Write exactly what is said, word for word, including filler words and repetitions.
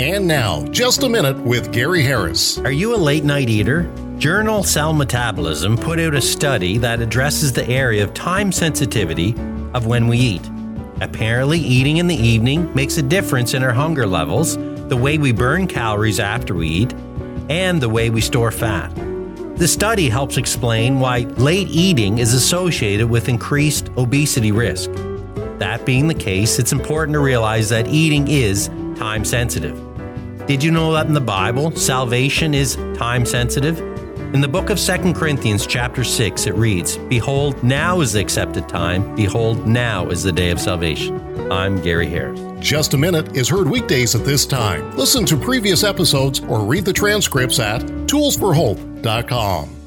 And now, Just a Minute with Gary Harris. Are you a late-night eater? Journal Cell Metabolism put out a study that addresses the area of time sensitivity of when we eat. Apparently, eating in the evening makes a difference in our hunger levels, the way we burn calories after we eat, and the way we store fat. The study helps explain why late eating is associated with increased obesity risk. That being the case, it's important to realize that eating is time sensitive. Did you know that in the Bible, salvation is time sensitive? In the book of Second Corinthians chapter six, it reads, "Behold, now is the accepted time. Behold, now is the day of salvation." I'm Gary Harris. Just a Minute is heard weekdays at this time. Listen to previous episodes or read the transcripts at tools for hope dot com.